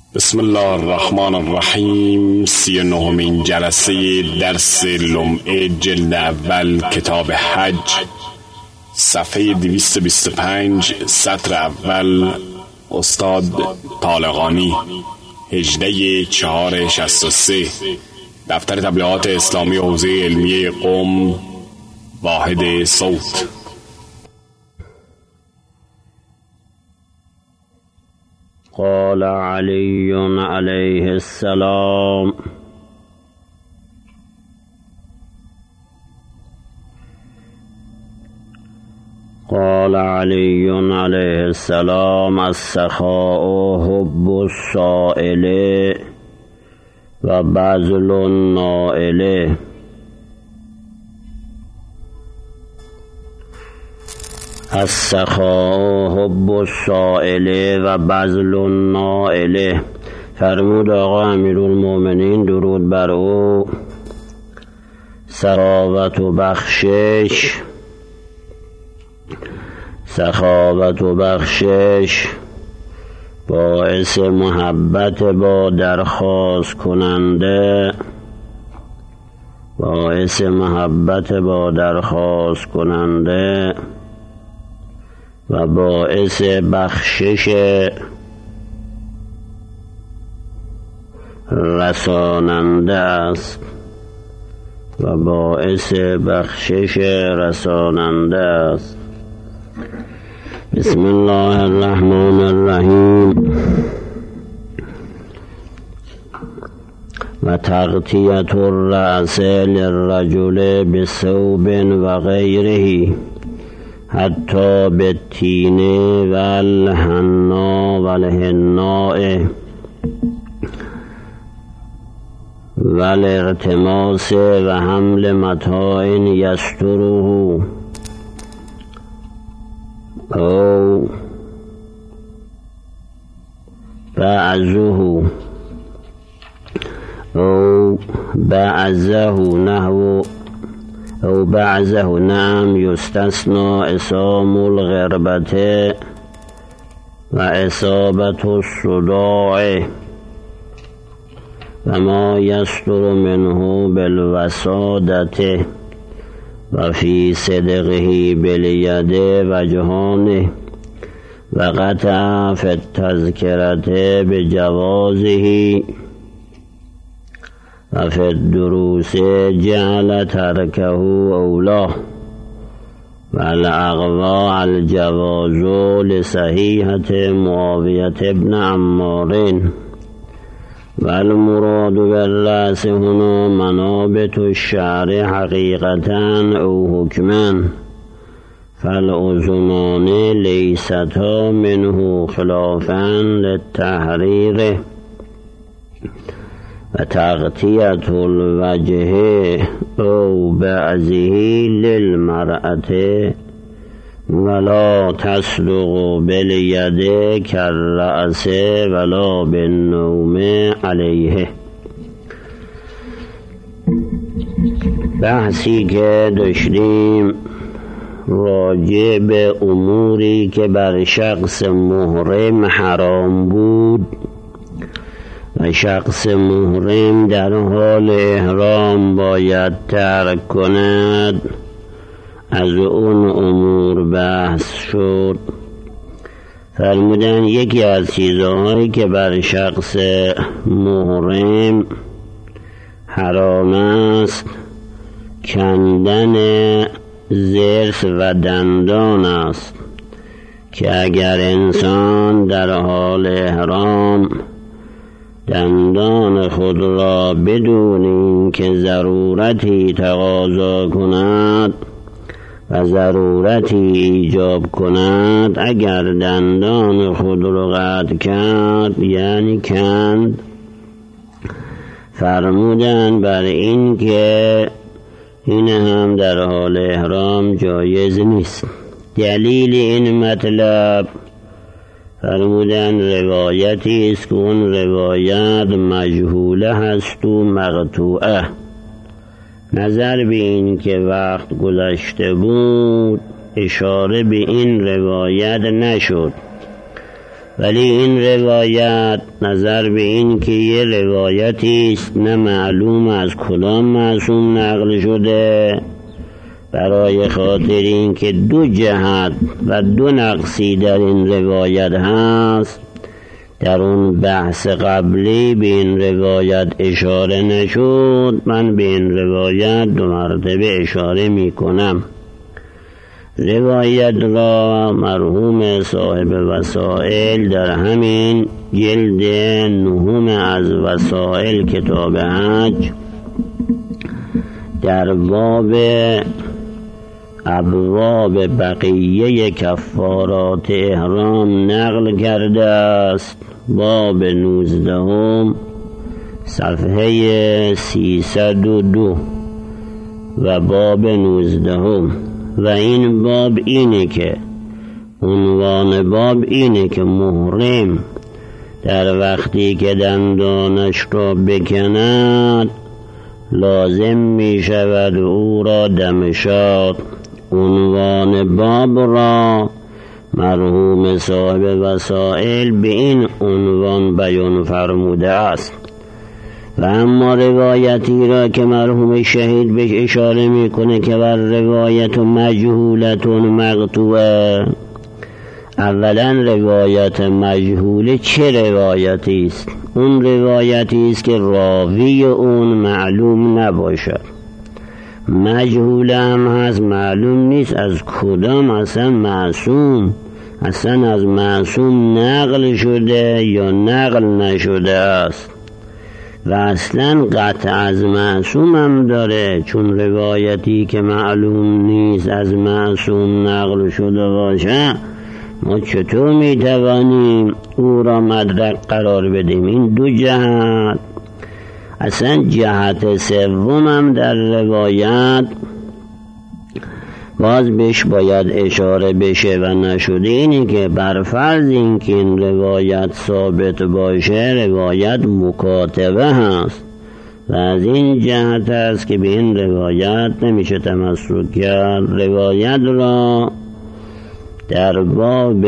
بسم الله الرحمن الرحیم. 39مین جلسه درس لمعه جلد اول کتاب حج، صفحه 225 سطر اول. استاد طالقانی، 18/4/63. دفتر تبلیغات اسلامی حوزه علمیه قم، واحد صوت. قال علی علیه السلام: قال علی علیه السلام: السخاء حب السائل و بذل النائل. السخاء حب السائل و بذل النائل. فرمود آقا امیرالمومنین درود بر او: سخاوت و بخشش باعث محبت با درخواست کننده و باعث بخشش رساننده است بسم الله الرحمن الرحیم. و تغطیة الرأس للرجل بثوب و غیره حتی بالتین و الحنا و الحناء و الارتماس و حمل متاع یستره او بعضه نعم یستثنى اسام الغربة و اصابت الصداع و ما یستر منه بالوسادة و فی صدقه بالید وجهانه و قطع فی التذکرة بجوازه و فی الدروس جعل ترکه اولا و الاقوى الجواز لصحیحة معاویة ابن عمار. و المراد بالرأس هنا منابت الشعر حقیقتا او حکما، فالأذنان لیستا منه خلافا للتحریر. و تغطیة الوجه او بعضه للمرأة ولا تصدق بالید كالرأس ولا بالنوم علیه. بحثی که داشتیم راجع به اموری که بر شخص محرم حرام بود و شخص محرم در حال احرام باید ترک کند، از اون امور بحث شد. فرمودن یکی از چیزهایی که بر شخص محرم حرام است کندن ضرس و دندان است، که اگر انسان در حال احرام دندان خود را بدون اینکه ضرورتی تقاضا کند و ضرورتی ایجاب کند، اگر دندان خود را قطع کرد یعنی کند، فرمودن بر این که این هم در حال احرام جایز نیست. دلیل این مطلب فرمودن روایتی است که اون روایت مجهوله هست و مقطوعه. نظر به این که وقت گذشته بود اشاره به این روایت نشد ولی این روایت نظر به این که یه روایتی است نه معلوم از کدام معصوم نقل شده، برای خاطر این که دو جهت و دو نقصی در این روایت هست، در اون بحث قبلی به این روایت اشاره نشد. من به این روایت 2 مرتبه اشاره می کنم. روایت را مرحوم صاحب وسائل در همین جلد 9 از وسائل کتاب حج در باب ابواب بقیه کفارات احرام نقل کرده است. باب 19 صفحه 302 و باب 19. و این باب اینه که عنوان باب اینه که محرم در وقتی که دندانش را بکند لازم می شود او را دمشاد. عنوان باب را مرحوم صاحب وسائل به این عنوان بیان فرموده است. و اما روایتی را که مرحوم شهید بهش اشاره میکنه که بر روایت مجهولتون مقطوعه، اولا روایت مجهوله چه روایتی است؟ اون روایتی است که راوی اون معلوم نباشد. مجهول هم هست، معلوم نیست از کدام اصلا معصوم، اصلا از معصوم نقل شده یا نقل نشده است. و اصلا قطع از معصوم هم داره، چون روایتی که معلوم نیست از معصوم نقل شده باشه ما چطور میتوانیم او را مدرک قرار بدیم؟ این 2 جهت. اصلا جهت سوم هم در روایت باز بهش باید اشاره بشه و نشده، اینه که بر فرض این که این روایت ثابت باشه روایت مکاتبه هست و از این جهت است که به این روایت نمیشه تمسک کرد. روایت را در باب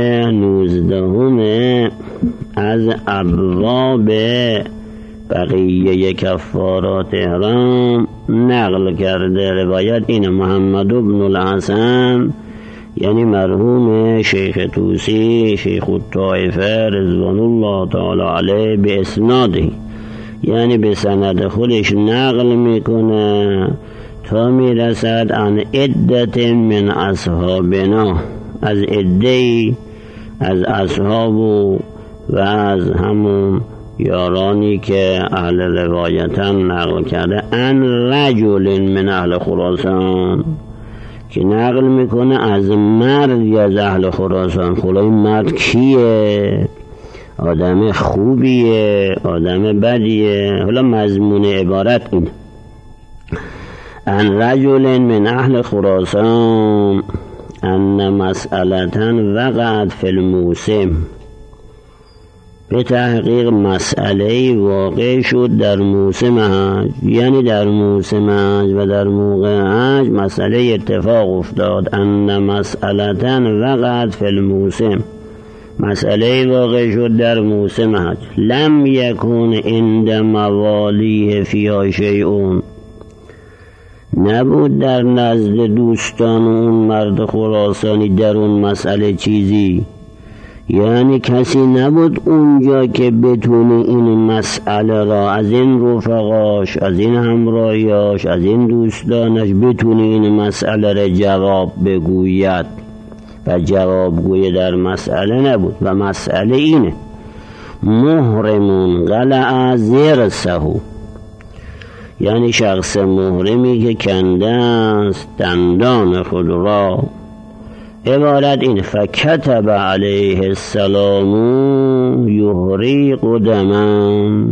19 از ابواب بقیه کفارات احرام نقل کرده. روایت این محمد بن الحسن یعنی مرحوم شیخ طوسی شیخ الطائفه رضوان الله تعالی علیه به اسناده، یعنی به سند خودش نقل میکنه تا میرسد عن عدت من اصحابنا، از عده‌ای از اصحاب و از همون یارانی که اهل روایتن نقل کرده. ان رجل من اهل خراسان، که نقل میکنه از مردی از اهل خراسان. خلا این مرد کیه؟ آدم خوبیه؟ آدم بدیه؟ حالا مضمون عبارت این ان رجل من اهل خراسان ان مسئلتا وقعت فی الموسم، به تحقیق مسئله واقع شد در موسم حج، یعنی در موسم حج و در موقع حج مسئله اتفاق افتاد. ان مسئلتا وقعت فی الموسم، مسئله واقع شد در موسم حج. لم یکن عند موالیه فیها شیء، نبود در نزد دوستان اون مرد خراسانی در اون مسئله چیزی، یعنی کسی نبود اونجا که بتونه این مسئله را از این رفقاش، از این همراهیاش، از این دوستانش بتونه این مسئله را جواب بگوید و جوابگوی در مسئله نبود. و مسئله اینه محرمون قلع ضرسه، یعنی شخص محرمی که کنده است دندان خود را. عبارت این فکتب علیه السلام یحریق دما،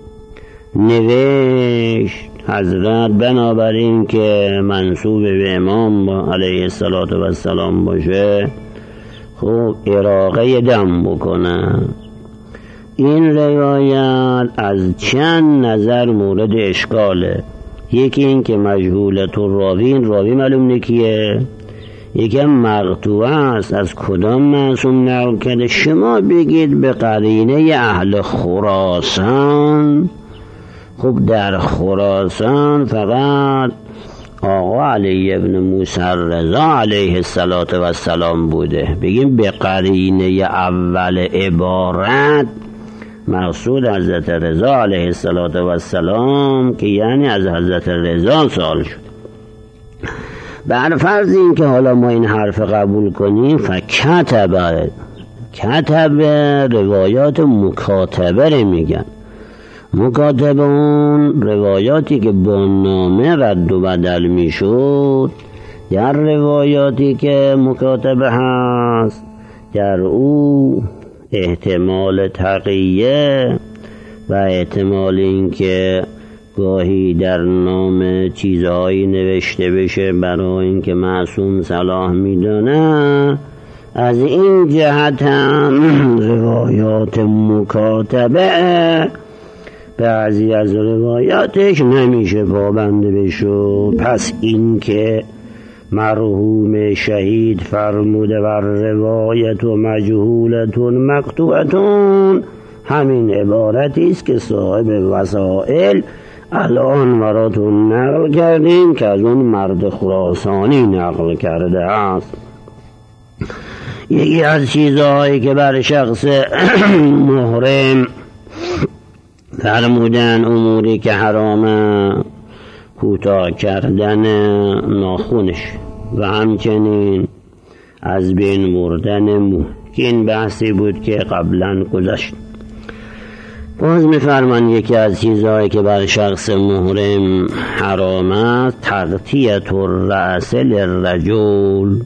نوشت حضرت بنابراین که منسوب به امام علیه السلام باشه خب اراقه دم بکنه. این روایت از چند نظر مورد اشکاله. یکی این که مجهولت الراوی، این راوی معلوم نکیه. یکم مقطوعه است. از کدام معصوم نقل کرده؟ شما بگید به قرینه اهل خراسان. خب در خراسان فقط آقا علی ابن موسی رضا علیه السلام بوده. بگیم به قرینه اول عبارت مقصود حضرت رضا علیه السلام که یعنی از حضرت رضا سوال شد. بر فرض این که حالا ما این حرف قبول کنیم، کتب روایات مکاتبه میگن. مکاتبه اون روایاتی که با نامه رد و بدل میشد. در روایاتی که مکاتبه هست در او احتمال تقیه و احتمال این که گاهی در نام چیزهایی نوشته بشه برای اینکه معصوم صلاح میدونه، از این جهت هم روایات مکاتبه بعضی از روایاتش نمیشه پابند بشو. پس این که مرحوم شهید فرموده و روایت و مجهولتون مقطوعتون، همین عبارتی است که صاحب وسائل الان براتون نقل کردیم که از اون مرد خراسانی نقل کرده است. یکی از چیزهایی که بر شخص محرم فرمودن اموری که حرامه، کوتاه کردن ناخونش و همچنین از بین بردن مو، که این بحثی بود که قبلا گذشت. باز می‌فرمان یکی از چیزهایی که بر شخص محرم حرام است تغطیة الرأس للرجل،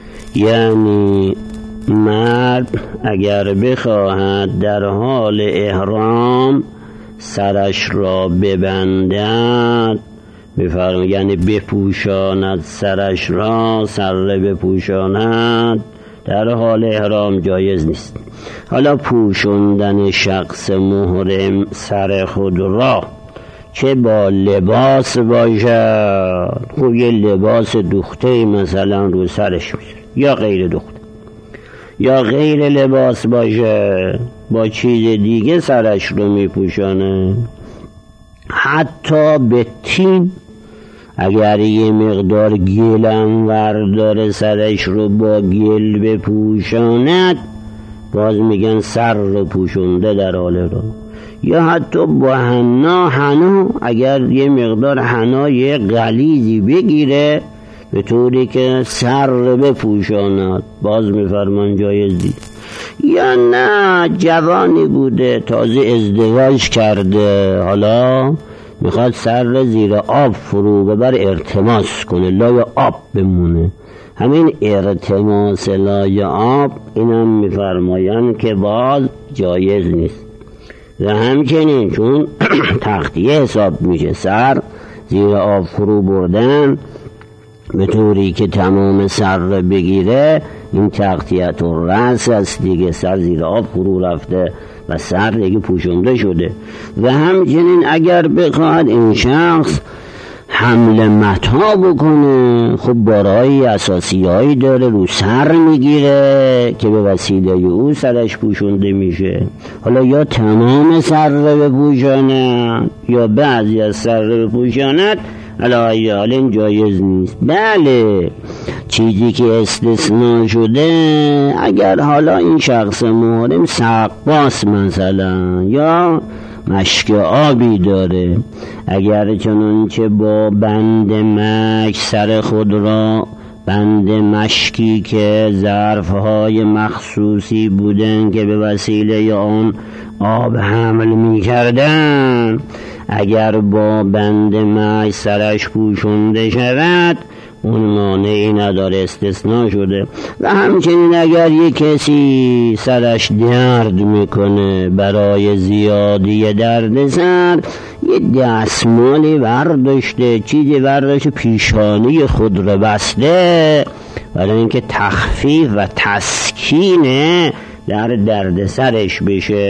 یعنی مرد اگر بخواهد در حال احرام سرش را ببندد، یعنی بپوشاند سرش را، سر بپوشاند، در حال احرام جایز نیست. حالا پوشوندن شخص محرم سر خود را چه با لباس باشد، خب یه لباس دوخته مثلا رو سرش میشه، یا غیر دوخته، یا غیر لباس باشه با چیز دیگه سرش رو میپوشانه. حتی به تین اگر یه مقدار گلم ورداره سرش رو با گل بپوشاند، باز میگن سر رو پوشونده در حال رو. یا حتی با حنا اگر یه مقدار حنا یه غلیظی بگیره به طوری که سر رو بپوشاند، باز میفرمان جایز دید. یا نه جوانی بوده تازه ازدواج کرده، حالا میخواد سر زیر آب فرو ببر ارتماس کنه، لای آب بمونه، همین ارتماس لای آب اینم میفرماین که باز جایز نیست. و همچنین چون تغطیه حساب میشه سر زیر آب فرو بردن به طوری که تمام سر رو بگیره، این تغطیه الرأس است دیگه، سر زیر آب فرو رفته و سر دیگه پوشونده شده. و همچنین اگر بخواد این شخص حمل متا بکنه، خب بارهای اساسی هایی داره رو سر میگیره که به وسیله او سرش پوشونده میشه. حالا یا تمام سر رو بپوشاند یا بعضی از سر رو بپوشاند، علی حال جایز نیست. بله چیزی که استثناء شده اگر حالا این شخص محرم سقاس مثلا یا مشک آبی داره، اگر چنانچه با بند مشک سر خود را، بند مشکی که ظرفهای مخصوصی بودن که به وسیله آن آب حمل می کردن، اگر با بند مشک سرش پوشونده شود اون مانعی نداره، استثناء شده. و همچنین اگر یک کسی سرش درد میکنه برای زیادی درد سر، یه دستمالی ورداشته، چیزی ورداشته پیشانی خود رو بسته برای اینکه تخفیف و تسکین در درد سرش بشه.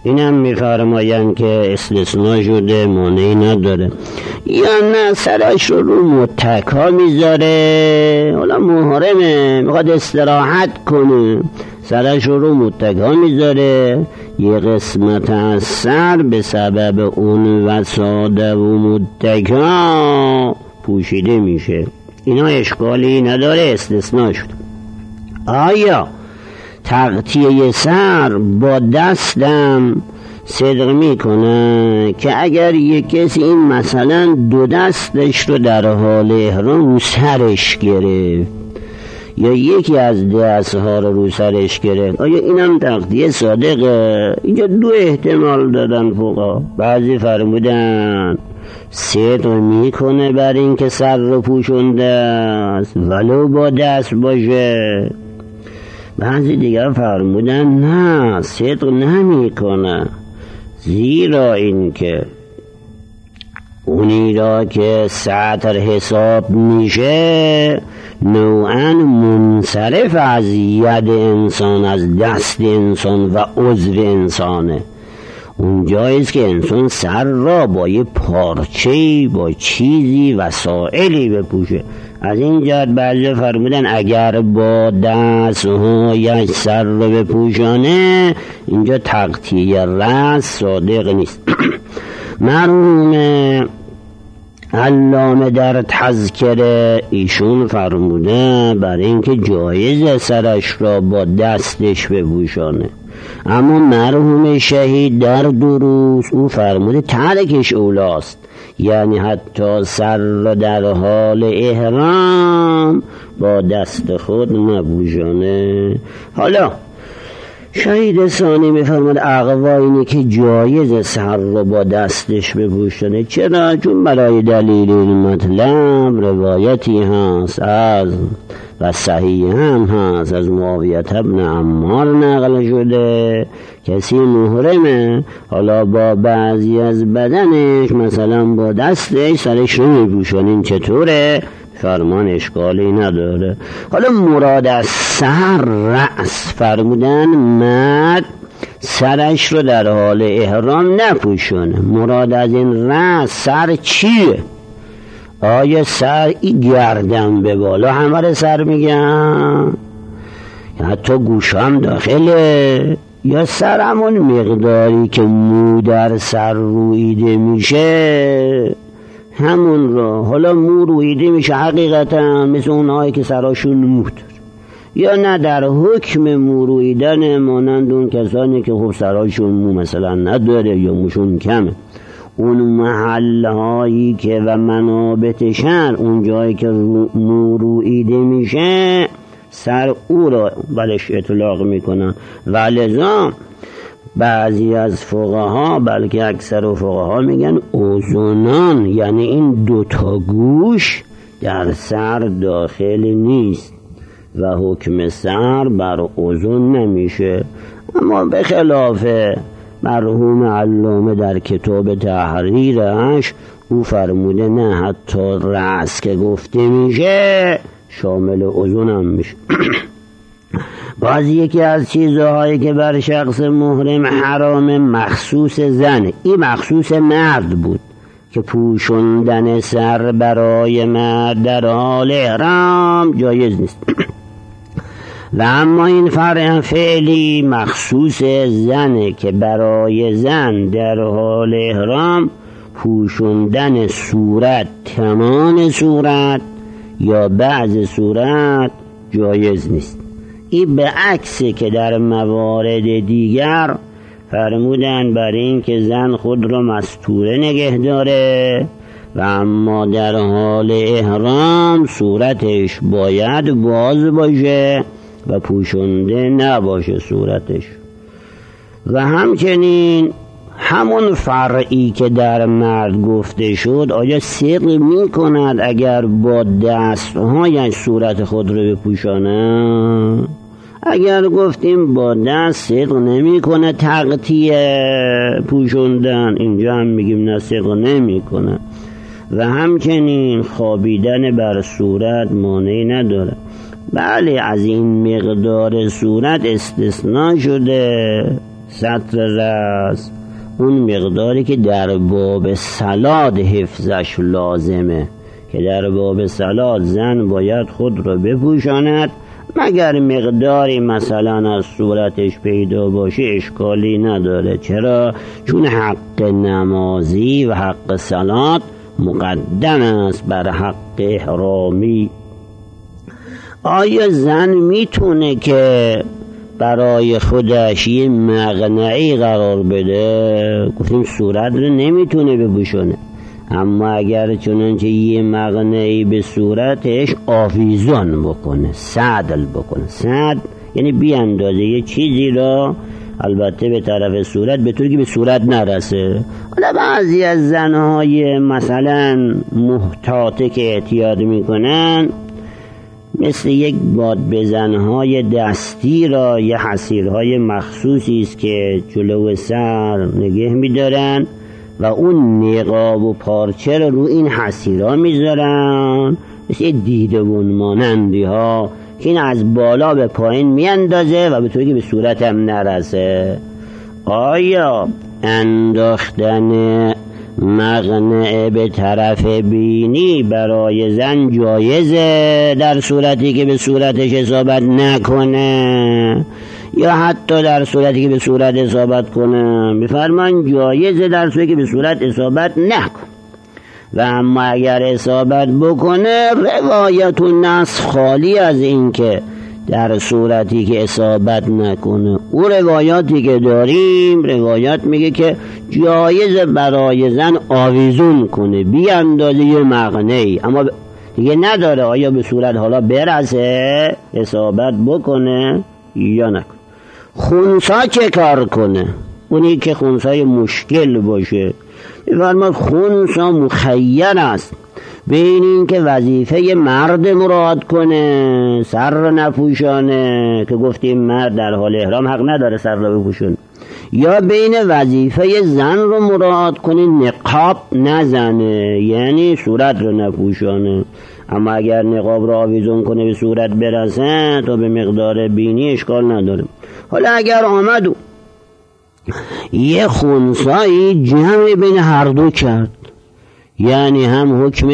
اینم میفرمایند که استثناء شده، مانعی نداره. یا نه سرش رو متکا میذاره، حالا محرمه میخواد استراحت کنه، سرش رو متکا میذاره، یه قسمت از سر به سبب اون وساده و متکا پوشیده میشه. اینا اشکالی نداره، استثناء شد. آیا تغطیه سر با دستم صدق میکنه که اگر یک کسی این مثلا دو دستش رو در حال احرام رو سرش گرفت یا یکی از دستها رو سرش گرفت، آیا اینم تغطیه صادقه؟ اینجا دو احتمال دادن فقها. بعضی فرمودن صدق میکنه بر این که سر رو پوشونده است ولو با دست باشه. بعضی دیگر فرمودن نه صدق نمیکنه، زیرا این که اونی را که سطر حساب میشه نوعا منصرف از ید انسان، از دست انسان و عضو انسانه. اونجاییست که انسان سر را با یه پارچه‌ای، با چیزی وسائلی بپوشه. از این جهت بعضی فرمودن اگر با دست‌هایش سر را بپوشانه اینجا تغطیه رأس صادق نیست. مرحوم علامه در تذکره ایشون فرموده برای اینکه جایز سرش را با دستش بپوشانه، اما مرحوم شهید در دروس او فرموده ترکش اولاست، یعنی حتی سر را در حال احرام با دست خود نپوشانه. حالا شهید ثانی میفرماد اقوا اینه که جایز سر رو با دستش بپوشانه. چرا؟ چون برای دلیل این مطلب روایتی هست از و صحیح هم هست از معاویه ابن عمار نقل شده، کسی محرمه حالا با بعضی از بدنش مثلا با دستش سرش رو میپوشانین، چطوره؟ فرمان اشکالی نداره. حالا مراد از سر رأس فرمودن مرد سرش رو در حال احرام نپوشونه. مراد از این رأس سر چیه؟ آیا سر ای گردن به بالا همه سر میگن؟ حتی گوش هم داخله؟ یا سر همون مقداری که مو در سر رویده میشه همون را؟ حالا مو رویده میشه حقیقتا مثل اونهایی که سراشون مو داره، یا نه در حکم مو رویدن مانند اون کسانی که خب سراشون مو مثلا نداره یا موشون کمه. اون محلهایی که و منابتشن اون جایی که مو رویده میشه سر او را بلش اطلاق میکنن. ولذا بعضی از فقها بلکه اکثر فقها میگن اذنان، یعنی این دوتا گوش در سر داخل نیست و حکم سر بر اذن نمیشه. اما به خلاف مرحوم علامه در کتاب تحریرش او فرموده نه حتی رأس که گفته میشه شامل اذن هم میشه. باز یکی از چیزهایی که بر شخص محرم حرام مخصوص زنه، این مخصوص مرد بود که پوشوندن سر برای مرد در حال احرام جایز نیست. و اما این فرع فعلی مخصوص زنه که برای زن در حال احرام پوشوندن صورت، تمام صورت یا بعض صورت جایز نیست. این به عکسی که در موارد دیگر فرمودن برای این که زن خود را مستوره نگه داره و اما در حال احرام صورتش باید باز باشه و پوشونده نباشه صورتش. و همچنین همون فرعی که در مرد گفته شد آیا صدق می کند اگر با دستهایش صورت خود رو بپوشانه؟ اگر گفتیم با دست صدق نمی کنه تغطیه پوشوندن، اینجا هم میگیم نه صدق نمی کنه. و همچنین خوابیدن بر صورت مانعی نداره. بله از این مقدار صورت استثناء شده، سطر رأس اون مقداری که در باب صلات حفظش لازمه، که در باب صلات زن باید خود را بپوشاند، مگر مقداری مثلا از صورتش پیدا باشه اشکالی نداره. چرا؟ چون حق نمازی و حق صلات مقدم است بر حق احرامی. آیا زن میتونه که برای خودش یه مقنعی قرار بده؟ گفتیم صورت رو نمیتونه بپوشونه، اما اگر چنانچه یه مقنعی به صورتش آویزان بکنه، صدل بکنه، صد یعنی بیاندازه یه چیزی را البته به طرف صورت به طوری که به صورت نرسه. حالا بعضی از زنهای مثلا محتاطه که احتیاط میکنن مثل یک باد بزنهای دستی را یه حصیرهای مخصوصی است که جلو سر نگه میدارن و اون نقاب و پارچه رو این حصیرها میذارن، مثل دیدبون مانندی ها که این از بالا به پایین میاندازه و به طوری که به صورت هم نرسه. آیا انداختن مقنعه به طرف بینی برای زن جایزه در صورتی که به صورتش اصابت نکنه، یا حتی در صورتی که به صورت اصابت کنه؟ میفرمان جایزه در صورتی که به صورت اصابت نکنه، و اما اگر اصابت بکنه روایت و نص خالی از این که در صورتی که اصابت نکنه. او روایاتی که داریم روایات میگه که جایز برای زن آویزون کنه بی اندازه مقنعی، اما دیگه نداره آیا به صورت حالا برسه اصابت بکنه یا نکنه. خونسا چه کار کنه؟ اونی که خونسای مشکل باشه میفرماد خونسا مخیر است بین این که وظیفه مرد مراد کنه سر را نپوشانه، که گفتیم مرد در حال احرام حق نداره سر را بپوشونه، یا بین وظیفه زن رو مراد کنه نقاب نزنه یعنی صورت رو نپوشانه. اما اگر نقاب را آویزون کنه به صورت برسه تا به مقدار بینی اشکال نداره. حالا اگر آمد و یه خونسایی جمع بین هر دو کرد، یعنی هم حکم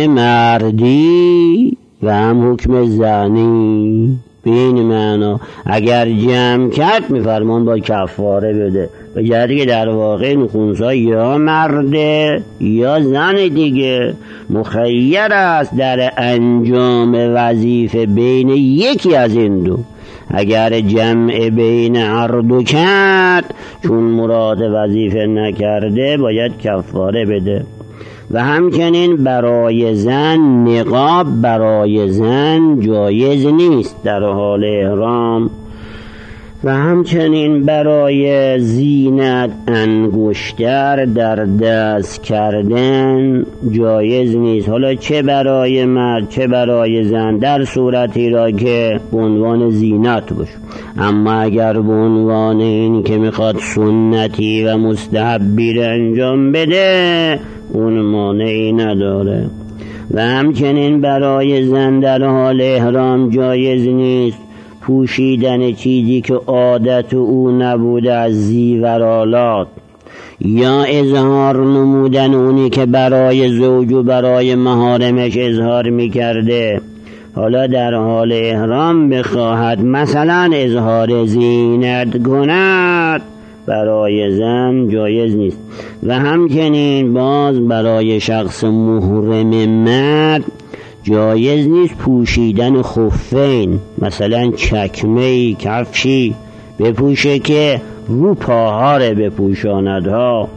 مردی و هم حکم زنی، به این معنا اگر جمع کرد میفرمان با کفاره بده، به جهتی که در واقع این خونسا یا مرده یا زن دیگه مخیر است در انجام وظیفه بین یکی از این دو. اگر جمع بین هر دو کرد چون مراد وظیفه نکرده باید کفاره بده. و همچنین برای زن نقاب برای زن جایز نیست در حال احرام، و همچنین برای زینت انگشتر در دست کردن جایز نیست، حالا چه برای مرد چه برای زن، در صورتی را که به عنوان زینت باشه. اما اگر به عنوان این که میخواد سنتی و مستحبی را انجام بده اون مانعی نداره. و همچنین برای زن در حال احرام جایز نیست پوشیدن چیزی که عادت او نبوده از زیورالات، یا اظهار نمودن اونی که برای زوج و برای محارمش اظهار میکرده، حالا در حال احرام بخواهد مثلا اظهار زینت کند برای زن جایز نیست. و همچنین باز برای شخص محرم مرد جایز نیست پوشیدن خفین، مثلا چکمه‌ای کفشی بپوشه که رو پاها رو بپوشاندها.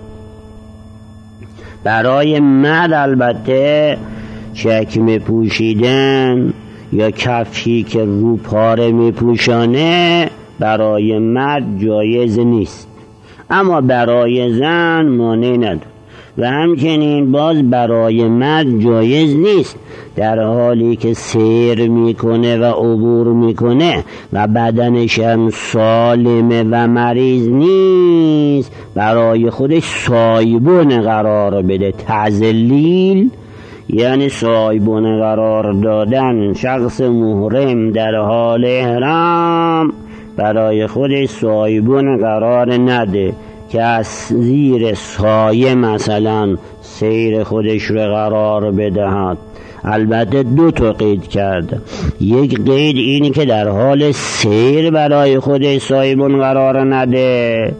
برای مرد البته چکمه پوشیدن یا کفشی که رو پا رو میپوشانه برای مرد جایز نیست، اما برای زن مانع نداره. و همچنین باز برای مرد جایز نیست در حالی که سیر میکنه و عبور میکنه و بدنش هم سالمه و مریض نیست برای خودش سایبون قرار بده. تذلیل یعنی سایبون قرار دادن شخص محرم در حال احرام برای خودش سایبون قرار نده که از زیر سایه مثلا سیر خودش رو قرار بدهد. البته 2 تا قید کرده. یک قید اینی که در حال سیر برای خودش سایبون قرار نده،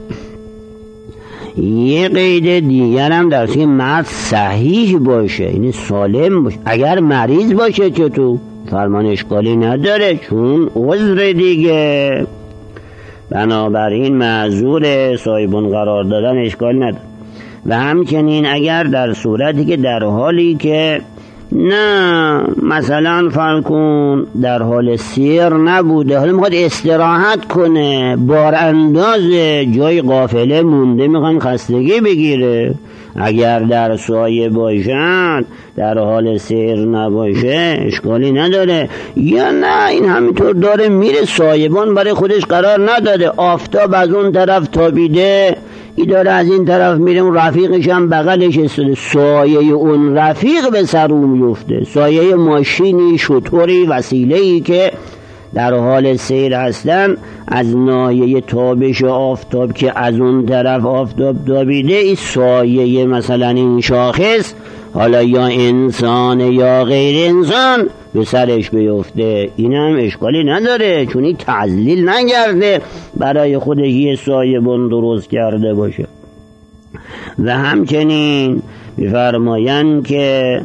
یه قید دیگر هم در که مرد صحیح باشه، یعنی سالم باشه. اگر مریض باشه چطور؟ فرمان اشکالی نداره چون عذر دیگه، بنابراین معذور سایبون قرار دادن اشکال نداره. و همچنین اگر در صورتی که در حالی که نه مثلا فرض کن در حال سیر نبوده، حالا میخواد استراحت کنه، بار انداز جای قافله مونده، میخواد خستگی بگیره، اگر در سایه باشد در حال سیر نباشه اشکالی نداره. یا نه این همینطور داره میره، سایبان برای خودش قرار نداده، آفتاب از اون طرف تابیده، ای داره از این طرف میره، اون رفیقش هم بغلش استده، سایه اون رفیق به سر اون میفته، سایه ماشینی، شطوری، وسیله‌ای که در حال سیر هستن، از ناحیه تابش آفتاب که از اون طرف آفتاب تابیده، این سایه مثلا این شاخص، حالا یا انسان یا غیر انسان، به سرش بیفته، این هم اشکالی نداره چون این تضلیل نگرده برای خودش یه سایبون درست کرده باشه. و همچنین میفرمایند که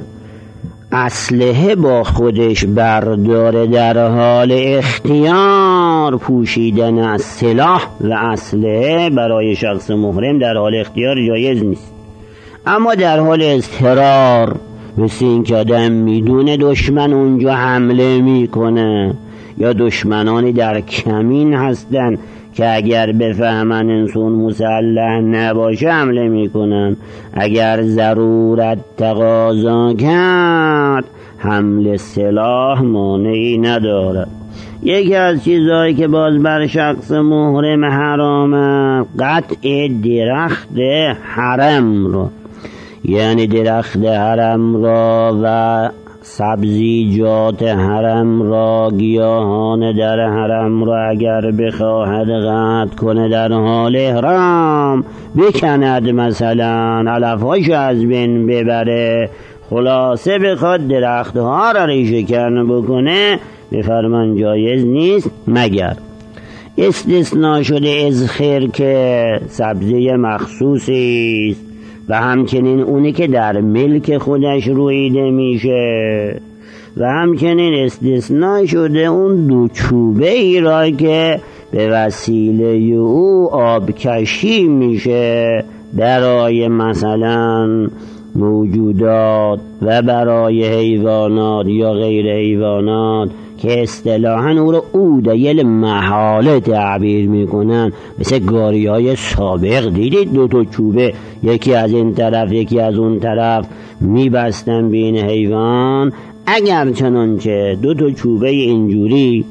اسلحه با خودش برداره در حال اختیار، پوشیدن از سلاح و اسلحه برای شخص محرم در حال اختیار جایز نیست. اما در حال اضطرار، مثل این که آدم میدونه دشمن اونجا حمله میکنه یا دشمنانی در کمین هستن که اگر بفهمن انسان مسلح نباشه حمله میکنن، اگر ضرورت تقاضا کرد حمل سلاح مانعی ندارد. یکی از چیزهایی که باز بر شخص محرم حرامه قطع درخت حرم را، یعنی درخت حرم را و سبزیجات حرم را، گیاهان در حرم را اگر بخواهد قطع کنه در حال احرام، بکند مثلا علفهاش از بین ببره، خلاصه بخواد درختها را ریشه کن بکنه، بفرمان جایز نیست، مگر استثناء شده از خیر که سبزی مخصوصی است و همچنین اونی که در ملک خودش رویده میشه، و همچنین استثناء شده اون 2 چوبه ای را که به وسیله او آبکشی میشه برای مثلا موجودات و برای حیوانات یا غیر حیوانات، که اصطلاحاً او رو عودیل محاله تعبیر میکنن، مثل گاری های سابق دیدید 2 تا چوبه یکی از این طرف یکی از اون طرف میبستن بین حیوان، اگر چنانچه 2 تا چوبه اینجوری،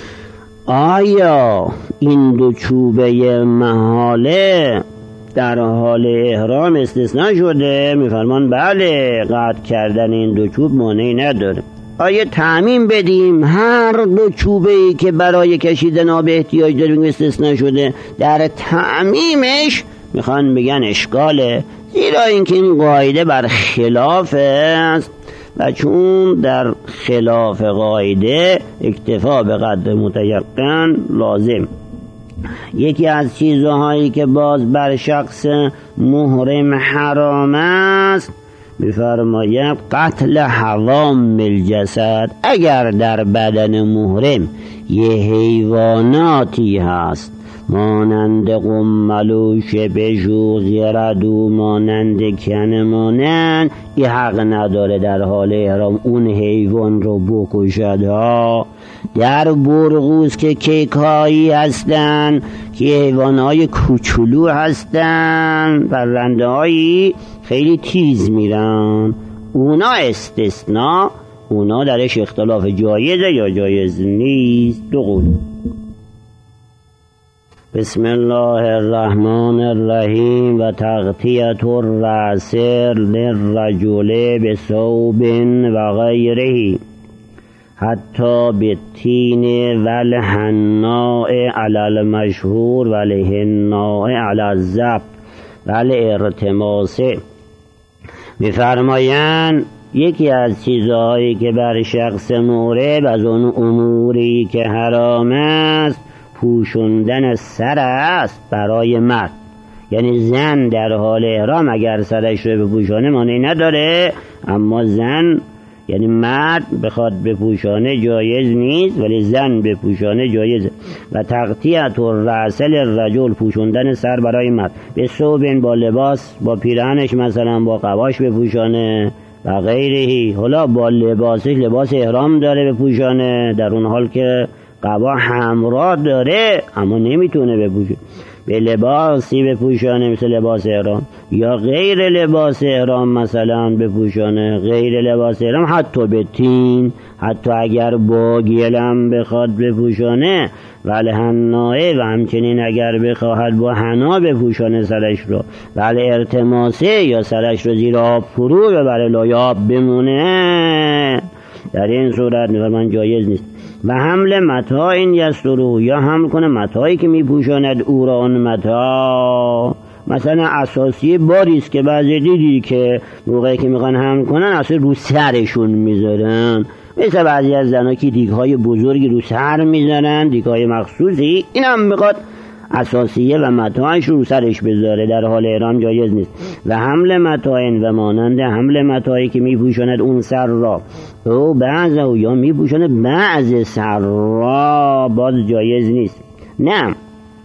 آیا این 2 چوبه محاله در حال احرام استثناء شده؟ میفرمان بله، قطع کردن این 2 چوب مانعی نداره. آیا تعمیم بدیم هر 2 چوبه‌ای که برای کشیدن آب احتیاج داریم استثناء شده؟ در تعمیمش میخوان بگن اشکاله، زیرا اینکه این قاعده بر خلاف است و چون در خلاف قاعده اکتفا به قدر متیقن لازم. یکی از چیزهایی که باز بر شخص محرم حرام است، می‌فرماید قتل حوام الجسد. اگر در بدن محرم یه حیواناتی هست مانند قمل و شبشو زردو مانند کنمانن، این حق نداره در حال احرام اون حیوان رو بکشد ها. در برغوز که کیکایی هستن که حیوانهای کوچولو هستن، پرنده هایی خیلی تیز میرن، اونا استثناء، اونا درش اختلاف جایزه یا جایز نیست. 2 قول. بسم الله الرحمن الرحیم. و تغطیت الرأس للرجل بثوب و غیره. حتی به تین ول حناء علی المشهور ول حناء علی الزب ول ارتماس. میفرمایند یکی از چیزهایی که بر شخص مورب از اون اموری که حرام است پوشوندن سر است برای مرد. یعنی زن در حال احرام اگر سرش رو بپوشانه مانعی نداره، اما زن یعنی مرد بخواد بپوشانه جایز نیست، ولی زن بپوشانه جایزه. و تغطیه الرأس للرجل، پوشوندن سر برای مرد، به ثوب، با لباس، با پیراهنش مثلا با قباش بپوشانه و غیرهی. حالا با لباسش لباس احرام داره بپوشانه، در اون حال که قبا همراه داره اما نمیتونه بپوشه، به لباسی بپوشانه مثل لباس احرام، یا غیر لباس احرام مثلا بپوشانه، غیر لباس احرام حتی به تین، حتی اگر با گلم بخواد بپوشانه، ولی حنائه، و همچنین اگر بخواهد با حنا بپوشانه سرش رو، ولی ارتماسه، یا سرش رو زیر آب فرو ببره لایاب بمونه، در این صورت من جایز نیست. و حمل متاع یسترو، یا حمل کنه متاعی که میپوشاند او را آن متاع، مثلا اساسی باریست که بعضی دیدی که موقعی که میخوان حمل کنن اصلا رو سرشون میذارن، مثل بعضی از زنها که دیگهای بزرگی رو سر میذارن، دیگهای مخصوصی، این هم میخواد اساسیه و متاعش رو سرش بذاره، در حال احرام جایز نیست. و حمل متاعین، و مانند حمل متاعی که میپوشاند اون سر را، او بعض او یا میپوشاند بعض سر را، باز جایز نیست. نه،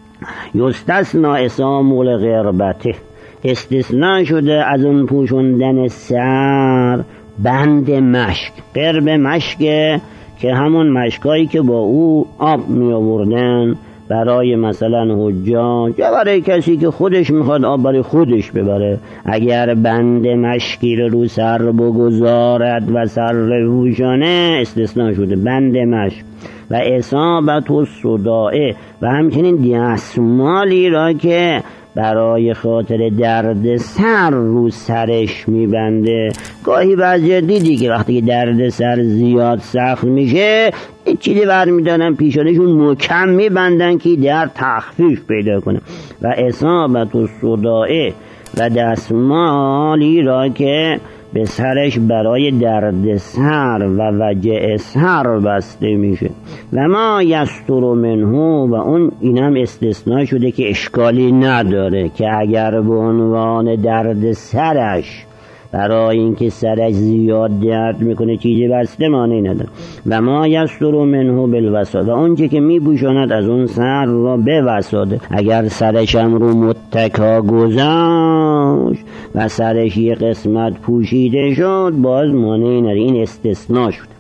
یستثنا اسامول غربته، استثناء شده از اون پوشوندن سر بند مشک. قرب مشک که همون مشکایی که با او آب می آوردن برای مثلا حجاج یا برای کسی که خودش میخواد آب برای خودش ببره، اگر بند مشکی رو سر بگذارد و سر بپوشانه استثناء شده بند مشک. و اصابت الصداع، و همچنین دستمالی را که برای خاطر درد سر رو سرش میبنده. گاهی بعضی دیدی که وقتی که درد سر زیاد سخت میشه چیزی برمیدارن پیشانشون محکم میبندن که درد تخفیف پیدا کنه. و اصابت الصداع، و دستمالی را که به سرش برای درد سر و وجع سر بسته میشه. و ما یستر منه، و اون اینم استثناء شده که اشکالی نداره که اگر به عنوان درد سرش برای اینکه سرش زیاد درد میکنه چیزی بسته مانعی نداره. و ما یستر منه بالوساد، و اون که میپوشاند از اون سر را به وساده، اگر سرش هم رو متکا گذاشت و سرش یه قسمت پوشیده شد باز مانعی نداره، این استثناء شده.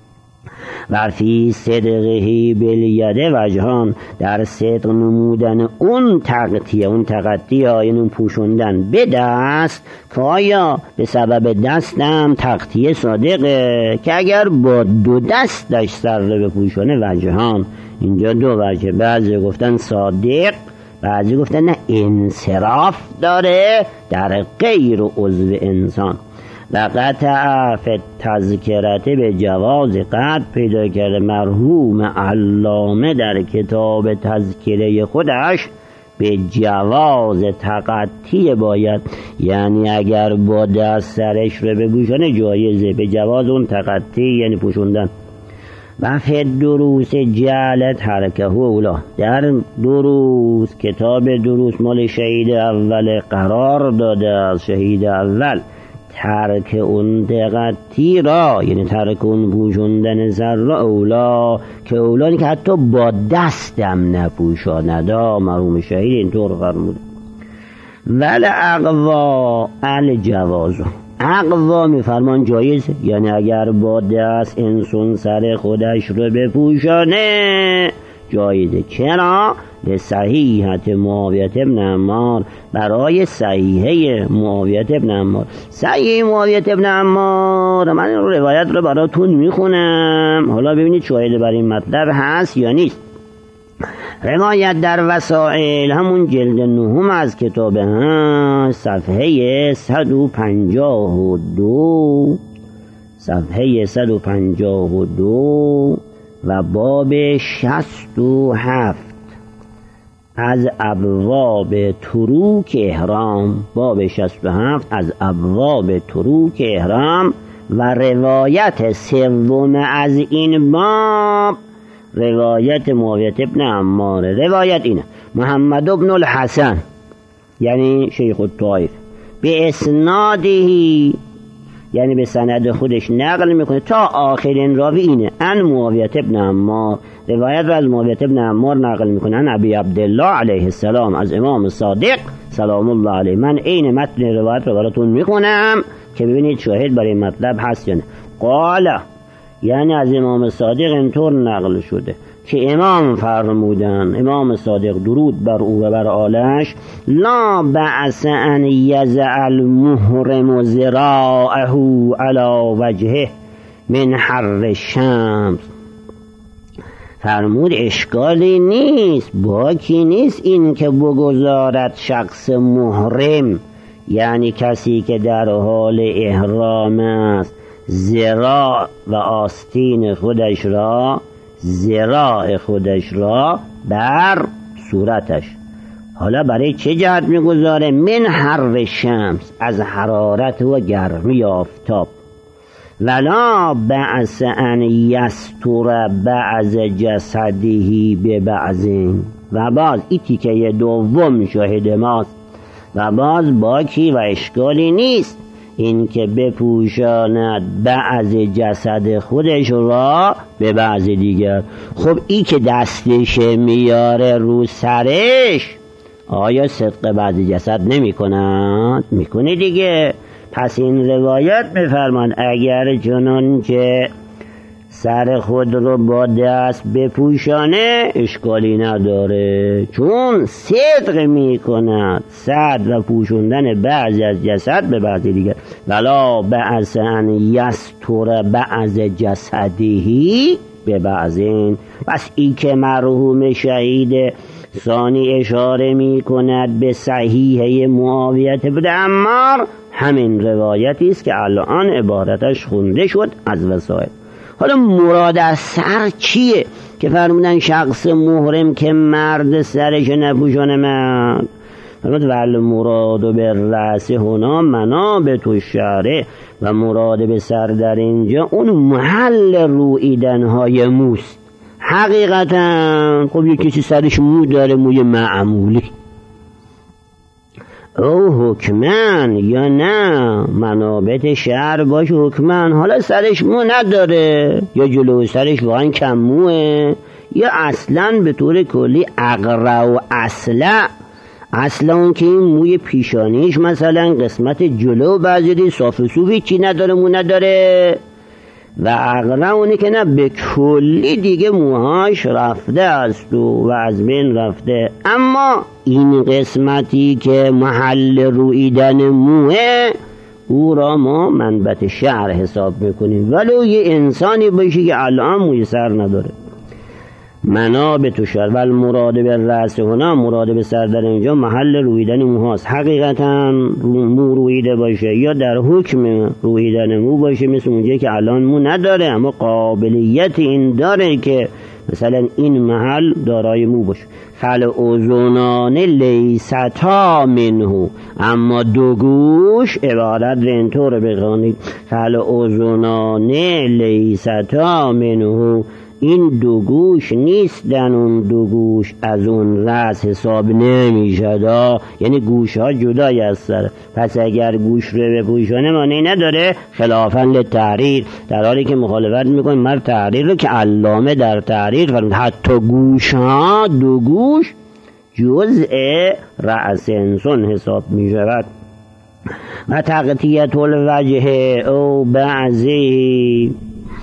و فی صدقه بالیده وجهان، در صدق نمودن اون تغطیه، اون تغطیه یعنی اون پوشوندن به دست، که آیا به سبب دستم تغطیه صادقه، که اگر با دو دستش سر رو بپوشونه وجهان، اینجا دو وجه، بعضی گفتن صادق، بعضی گفتن نه انصراف داره در غیر عضو انسان. و قطع فی تذکرت به جواز، قطع پیدا کرده مرحوم علامه در کتاب تذکره خودش به جواز تقطی باید، یعنی اگر با دست سرش رو بپوشانه جایزه، به جواز اون تقطی یعنی پوشوندن. و فی دروس جعل ترکه اولا، در دروس، کتاب دروس مال شهید اول قرار داده از شهید اول ترک اون تقطی را، یعنی ترک اون پوشوندن سر را اولا، که اولانی که حتی با دستم نپوشاند، مرحوم شهید اینطور فرموده. ولی اقوا الجوازو، اقوا میفرمان جایزه، یعنی اگر با دست انسان سر خودش رو بپوشانه جایزه. چرا؟ لصحیحت معاویه ابن عمار، برای صحیحه معاویه ابن عمار. صحیح معاویه ابن عمار من این روایت رو براتون میخونم، حالا ببینید شاهد بر این مطلب هست یا نیست. روایت در وسائل، همون جلد 9 از کتاب هست، صفحه 152 صفحه 152 و باب 67 از ابواب تروک احرام. باب 67 از ابواب تروک احرام و روایت سوم از این باب روایت معاویه ابن عمار. روایت اینه: محمد ابن الحسن یعنی شیخ الطائف به اسنادهی یعنی به سند خودش نقل میکنه تا آخرین راوی اینه ان معاویه ابن عمار. روایت را از معاویه ابن عمار نقل میکنه ان ابی عبدالله علیه السلام از امام صادق سلام الله علیه. من عین متن روایت رو براتون میخونم که ببینید شاهد برای مطلب هست یا نه. قال یعنی از امام صادق اینطور نقل شده که امام فرمودن، امام صادق درود بر او و بر آلش: لا بأس ان یضع المحرم ذراعه علی وجهه من حر الشمس. فرمود اشکالی نیست، باکی نیست این که بگذارد شخص محرم یعنی کسی که در حال احرام است ذراع و آستین خودش را، ذراع خودش را بر صورتش. حالا برای چه جهت میگذاره؟ من حر شمس، از حرارت و گرمی آفتاب. ولا بأس ان یستر بعض جسده به بعض. و باز این تیکه دوم شاهد ماست. و باز باکی و اشکالی نیست این که بپوشاند بعض جسد خودش را به بعض دیگر. خب این که دستش میاره رو سرش آیا صدق بعض جسد نمی کند؟ میکنه دیگه. پس این روایت میفرمان اگر چنانچه سر خود رو با دست بپوشانه اشکالی نداره، چون صدق میکند صد و پوشوندن بعضی از جسد به بعضی دیگر. ولا بأس ان یستر بعض جسدهی به بعضین. پس این که مرحوم شهید ثانی اشاره میکند به صحیحه معاویه ابن عمار همین روایتی است که الان عبارتش خونده شد از وسائل. حالا مراد از سر چیه که فرمودن شخص محرم که مرد سرش نپوشانه؟ مرد فرمود ول مراد به رأس هنا منابت الشعر. و مراد به سر در اینجا اون محل رویدن های موست. حقیقتا خب یک کسی سرش مو داره، موی معمولی، او حکمن یا نه منابت شعر باشه حکمن، حالا سرش مو نداره یا جلو سرش واقعا کم موه یا اصلا به طور کلی اقرع و اصلا اون که این موی پیشانیش مثلا قسمت جلو بعضی صاف صوفی چی نداره، مو نداره. و اقرع اونی که نه به کلی دیگه موهاش رفته است و از بین رفته. اما این قسمتی که محل رویدن موه او را ما منبت شعر حساب میکنیم، ولو یه انسانی باشه که الان موی سر نداره. منابت شعر و المراد به رأس هنا، مراد به سر در اینجا محل رویدن موهاست. حقیقتا مو رویده باشه یا در حکم رویدن مو باشه، مثل اونجایی که الان مو نداره اما قابلیت این داره که مثلا این محل دارای مو باشه. فل اذنان لیستا منه، اما دو گوش عبارت اینطور بخوانید فل اذنان لیستا منه، این دو گوش نیستن، اون دو گوش از اون رأس حساب نمیشد، یعنی گوش ها جدای از سر. پس اگر گوش رو بپوشانه معنی نداره خلافاً للتحریر، در حالی که مخالفت میکنه مر تحریر رو که علامه در تحریر فرمود حتی گوش ها دو گوش جزء رأس انسان حساب میشود. و تغطیت الوجه او بعضی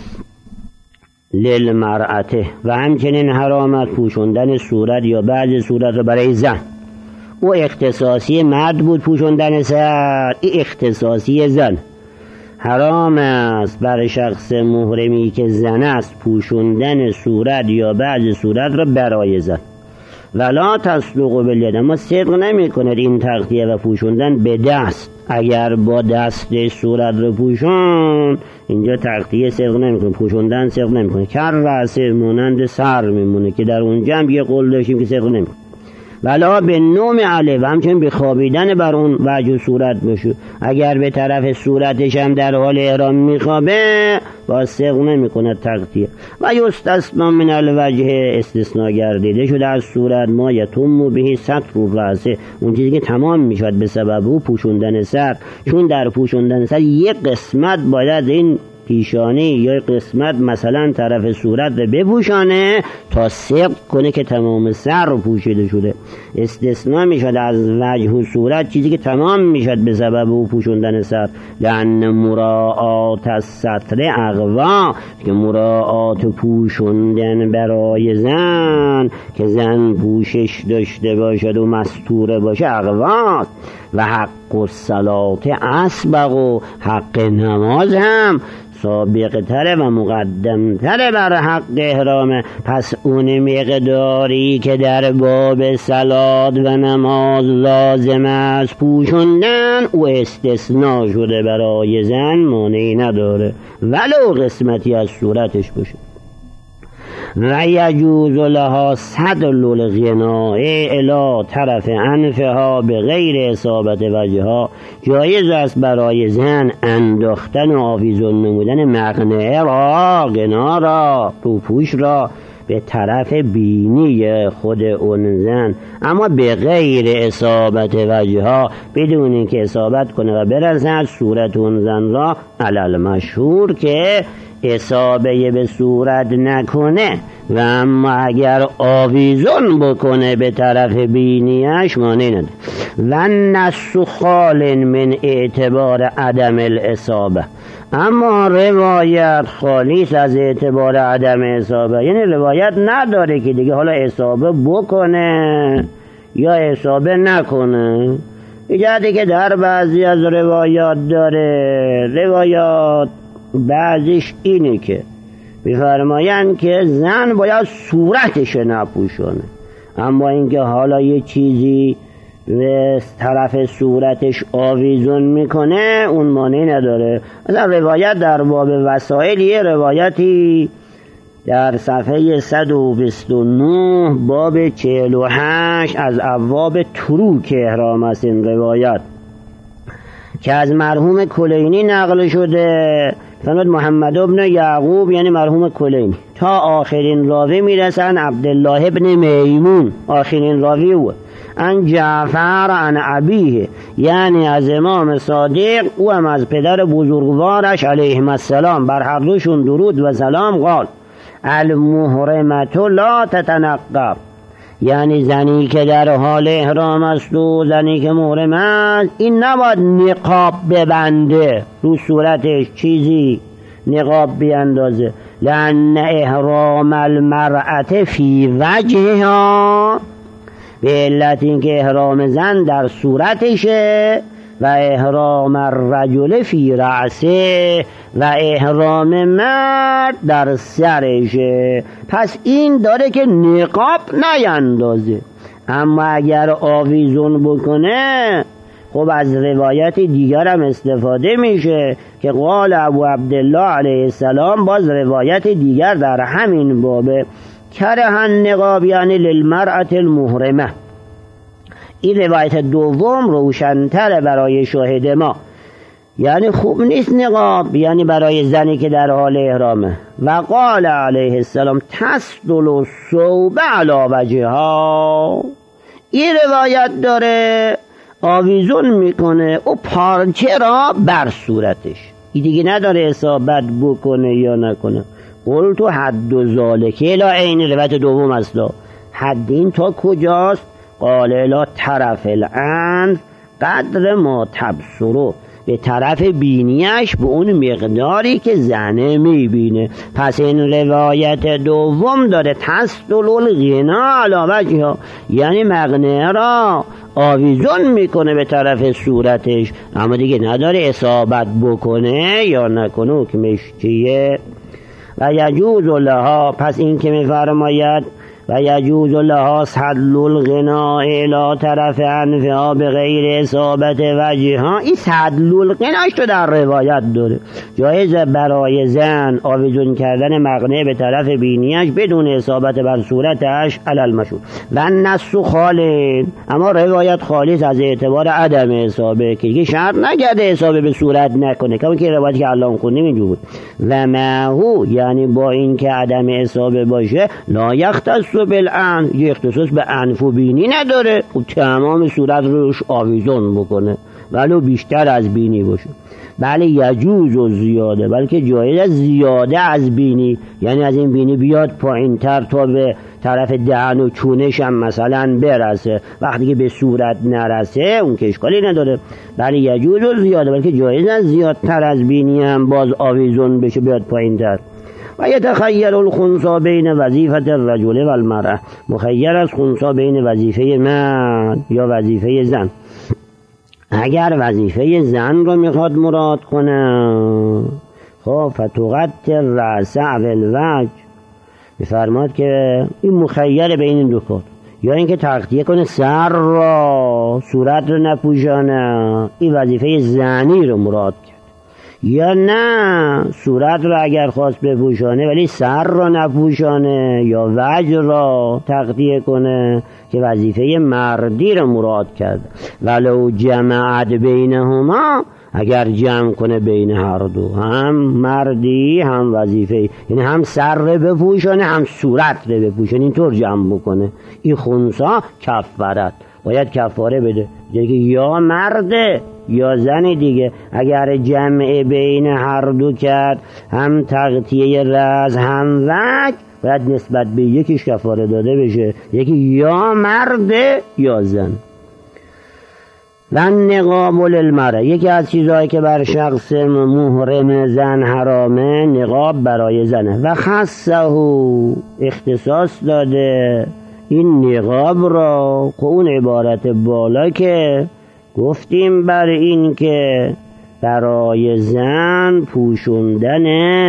للمرأته، و همچنین حرامت پوشوندن صورت یا بعض صورت رو برای زن. او اختصاصی مرد بود پوشوندن سر، این اختصاصی زن. حرام است برای شخص محرمی که زن است پوشوندن صورت یا بعض صورت رو برای زن. ولا تصدق بالید، اما صدق نمی کند این تغطیه و پوشوندن به دست. اگر با دست صورت رو پوشون اینجا تغطیه صدق نمی کنه، پوشوندن صدق نمی کنه. کر رأسه مانند سر میمونه که در اونجا هم یه قول داشتیم که صدق نمی کنه. ولا به نوم علیه، و همچنین به خوابیدن بر اون وجه صورت بشه. اگر به طرف صورتش هم در حال احرام میخوابه با صدق نمی کند تغطیه. و یستثنا من الوجه، استثناء گردیده شده از صورت ما یتم به ستر رأسه، اون چیزی که تمام میشد به سبب او پوشوندن سر. چون در پوشوندن سر یک قسمت باید این پیشانی یا قسمت مثلا طرف صورت رو بپوشانه تا صدق کنه که تمام سر رو پوشیده شده. استثناء میشد از وجه و صورت چیزی که تمام میشد به سبب او پوشوندن سر. لأن مراعات الستر اغوا، که مراعات پوشوندن برای زن که زن پوشش داشته باشد و مستوره باشه اغواست. و حق الصلاة اسبق، و حق نماز هم سابق تره و مقدم تره بر حق احرامه. پس اون مقداری که در باب صلات و نماز لازم است پوشوندن او استثناء شده برای زن، مانعی نداره ولو قسمتی از صورتش باشه. و یجوز لها سدل الغناء الی طرف انفها به غیر اصابت وجهها، جایز است برای زن انداختن و آویزون نمودن مقنعه را، غنا را، روپوش را به طرف بینی خود اون زن، اما به غیر اصابت وجهها، بدون اینکه اصابت کنه و برسد صورت اون زن را. علل مشهور که اصابه به صورت نکنه و اما اگر آویزون بکنه به طرف بینیش مانع نداره. و نص خال من اعتبار عدم الاصابه، اما روایت خالیس از اعتبار عدم اصابه، یعنی روایت نداره که دیگه حالا اصابه بکنه یا اصابه نکنه. ایجادی که در بعضی از روایات داره، روایات بعضیش اینه که می‌فرمایند که زن باید صورتش نپوشونه، اما اینکه حالا یه چیزی به طرف صورتش آویزون میکنه اون مانعی نداره. مثلا روایت در باب وسائل، یه روایتی در صفحه 129 باب 48 از ابواب تروک احرام است این روایت که از مرحوم کلینی نقل شده. فرمود محمد ابن یعقوب یعنی مرحوم کلینی تا آخرین راوی میرسن عبدالله ابن میمون، آخرین راوی او، ان جعفر عن ابیه یعنی از امام صادق او هم از پدر بزرگوارش علیهم السلام بر هر دوشون درود و سلام قال المحرمت لا تتنقب، یعنی زنی که در حال احرام است و زنی که محرم است این نباید نقاب ببنده رو صورتش، چیزی نقاب بیندازه. لأن احرام المرأة فی وجهها، به علت اینکه احرام زن در صورتشه و احرام الرجل فی رأسه و احرام مرد در سرشه، پس این داره که نقاب نیندازه. اما اگر آویزون بکنه خب از روایت دیگر هم استفاده میشه که قال ابو عبدالله علیه السلام، باز روایت دیگر در همین بابه، کرهن نقاب یعنی للمرأة المحرمه. این روایت دوم روشن‌تر برای شاهد ما، یعنی خوب نیست نقاب، یعنی برای زنی که در حال احرامه. و قال علیه السلام تسدل الثوب علی وجهها، این روایت داره آویزون میکنه او پارچه را بر صورتش، این دیگه نداره اصابت بکنه یا نکنه. قلت حد ذالک الی این روایت دوم است، حد این تا کجاست؟ قال الی طرف الانف قدر ما تبصرو، به طرف بینیش به اون مقداری که زنه میبینه. پس این روایت دوم داره تسدل الغنا علی وجهها، یعنی مقنعه را آویزون میکنه به طرف صورتش، اما دیگه نداره اصابت بکنه یا نکنه، حکمش چیه؟ و یجوز لها، پس این که میفرماید و یجوز لها سدل الغناء الی طرف انفها به غیر اصابت وجهها. این سدل الغناش تو در روایت داره، جایز برای زن آویزون کردن مقنعه به طرف بینیش بدون اصابت بر صورتش علی المشهور. و النص خالص، اما روایت خالص از اعتبار عدم اصابه که شرط نکرده اصابه به صورت نکنه، کما که روایت که الان خوندیم اینجور بود. و معهو، یعنی با این که عدم اصابه باشه، لا یختص بالانف، یه اختصاص به انف و بینی نداره، خب تمام صورت روش آویزون بکنه ولو بیشتر از بینی باشه. بله یجوز و زیاده، بلکه جایز زیاده از بینی، یعنی از این بینی بیاد پایین تر تا به طرف دهن و چونش هم مثلا برسه، وقتی که به صورت نرسه اون که اشکالی نداره. بله یجوز و زیاده، بلکه جایز از زیادتر از بینی هم باز آویزون بشه بیاد پایین تر. و یتخیر الخنثی بین وظیفه الرجل و المرأه، مخیر از خنثی بین وظیفه مرد یا وظیفه زن. اگر وظیفه زن رو میخواد مراد کنه، خب فتغطی الرأس و الوجه، میفرماد که این مخیر بین این دو کار، یا اینکه تغطیه کنه سر را، صورت رو نپوشانه، این وظیفه زنی رو مراد کرد. یا نه صورت رو اگر خواست بپوشانه ولی سر رو نپوشانه، یا وجه را تغطیه کنه که وظیفه مردی رو مراد کرد. ولو جمعت بینهما، اگر جمع کنه بین هر دو، هم مردی هم وظیفه، یعنی هم سر رو بپوشانه هم صورت رو بپوشانه، اینطور جمع بکنه، این خنثی کفارت، باید کفاره بده، یعنی یا مرده یا زن دیگه. اگر جمع بین هر دو کرد، هم تغطیه رأس هم وجه، باید نسبت به یکیش کفاره داده بشه، یکی یا مرده یا زن. و نقاب للمرأه، یکی از چیزهایی که بر شخص محرم زن حرامه، نقاب برای زنه. و خصه اختصاص داده این نقاب را، که اون عبارت بالا که گفتیم بر این که برای زن پوشوندن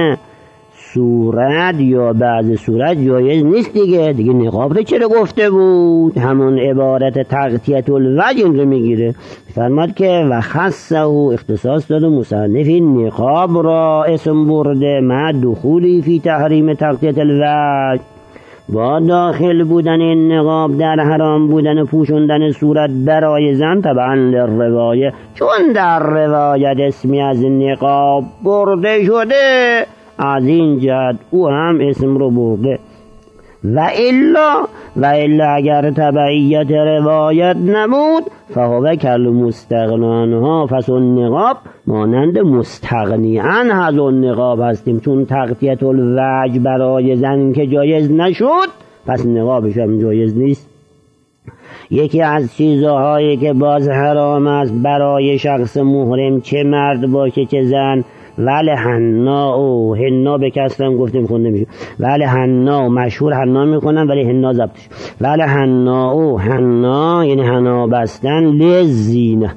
صورت یا بعض صورت جایز نیست دیگه نقاب رو چرا گفته بود؟ همون عبارت تغطیت الوجه رو میگیره. فرماد که و خصه اختصاص داده مصنف این نقاب را اسم برده مع دخولی فی تحریم تغطیت الوجه، با داخل بودن این نقاب در حرام بودن پوشوندن صورت برای زن، طبعا للروایه، چون در روایت اسمی از نقاب برده شده، از این جهت او هم اسم رو برده. و الا اگر تبعیت روایت نبود، فهو کل مستغنانها، پس اون نقاب مانند مستغنی عنها از اون نقاب هستیم، چون تغطیت الوجه برای زن که جایز نشد، پس نقابش هم جایز نیست. یکی از چیزهایی که باز حرام است برای شخص محرم، چه مرد باشه چه زن، ولی حنا به کسرم گفتیم خونده میشه، ولی حنا مشهور حنا میکنن ولی حنا ضبطش، ولی حنا یعنی حنا بستن لزینه،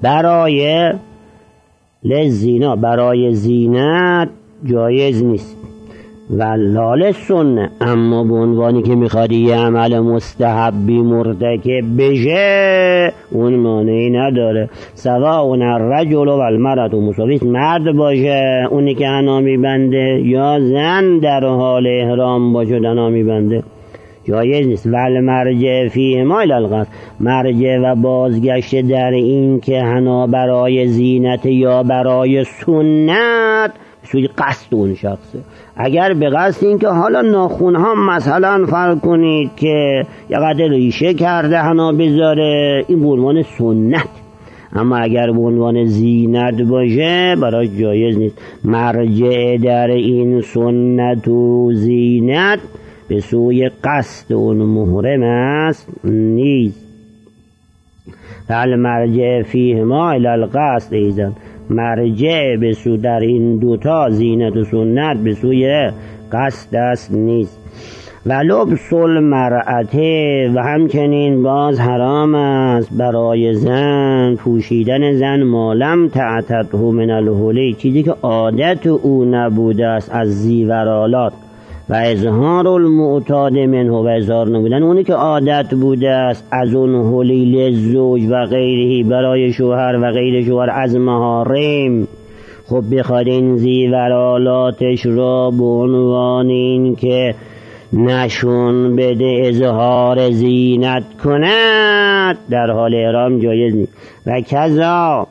برای زینت جایز نیست. و لال سنه، اما به عنوانی که میخواد یه عمل مستحبی مرتکب بشه، اون مانعی نداره. سواء الرجل و المرأة، مساویست مرد باشه اونی که حنا میبنده یا زن در حال احرام باشه حنا میبنده، جایز نیست. ول مرجع فیه ما الی القصد، مرجع و بازگشت در این که حنا برای زینت یا برای سنت سوی قصد اون شخصه. اگر به قصد این که حالا ناخون ها مثلا فرض کنید که یه قدر ریشه کرده حنا بذاره، این به عنوان سنت، اما اگر به عنوان زینت باشه برای جایز نیست. مرجع در این سنت و زینت به سوی قصد اون محرم است نیست. فعل مرجع فیه ما الی القصد، ایزن مرجع به سو در این دوتا زینت و سنت به سوی قصد است نیست. و لبس المرأة، و همچنین باز حرام است برای زن پوشیدن زن مالم تعتده من الحلی، چیزی که عادت او نبوده است از زیورالات. و اظهار المعتاد منه و اظهار نمودن اونی که عادت بوده است از اون حلیل زوج و غیره برای شوهر و غیر شوهر از محارم، خب بخواد این زیورالاتش را به عنوان این که نشون بده اظهار زینت کند در حال احرام جایز نیست. و کذا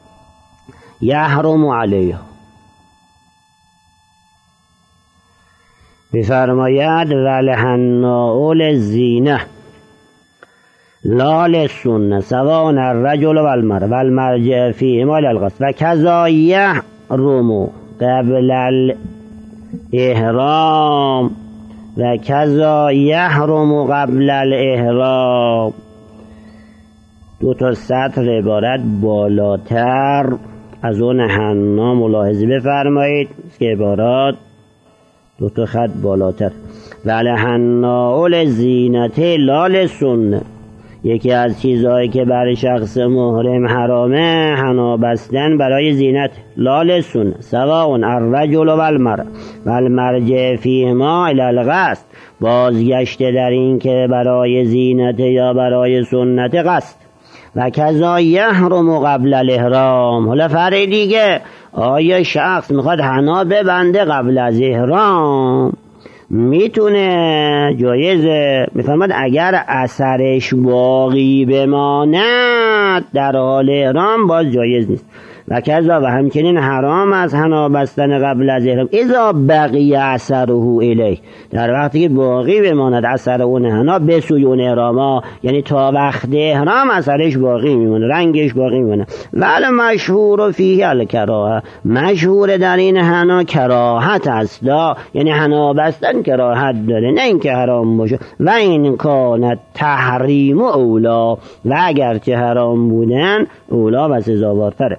یحرم علیه، بفرماید ولحناء للزینه لا للسنه سواء الرجل والمرأة والمرجع فیهما الی الغسل و کذا یحرم قبل الاحرام و کذا یحرم قبل الاحرام. دو تا سطر عبارت بالاتر از اون حنا ملاحظه بفرمایید که عبارات دو تا خط بالاتر. ولحناء للزینة لا للسنة، یکی از چیزهایی که برای شخص محرم حرامه حنا بستن برای زینت، لا للسنة سواء الرجل والمرأة والمرجع فیهما الی الغسل، بازگشته در این که برای زینت یا برای سنت قصد. و کذا یحرم قبل الاحرام، حالا فرق دیگه، آیا شخص میخواد حنا ببنده قبل از احرام میتونه، جایزه، میفرماد اگر اثرش باقی بماند در حال احرام باز جایز نیست. و کذا و همچنین حرام از حنا بستن قبل از احرام اذا بقی اثره الیه، در وقتی که باقی بماند اثر اون حنا به سوی اون احراما، یعنی تا وقت احرام اثرش باقی میمونه، رنگش باقی میمونه. ولی مشهور فیه الکراهه، مشهور در این حنا کراهت است، یعنی حنا بستن کراهت داره نه اینکه حرام باشه. و این کانت تحریم اولا، و اگرچه حرام بودن اولا و سزاوارتره.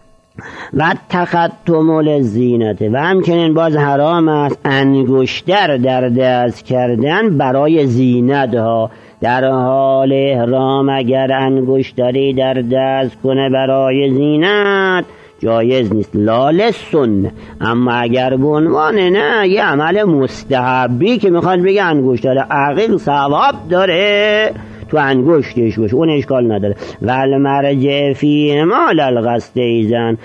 و تختم للزینت، و همچنین باز حرام است انگشتر در دست کردن برای زینت ها. در حال احرام اگر انگشتری در دست کنه برای زینت جایز نیست، لا للسنه. اما اگر به عنوان نه یه عمل مستحبی که میخواد بگه انگشتر عقیق ثواب داره تو انگشتش باشه اون اشکال نداره. والمرجع فیهما للغسل ایزن،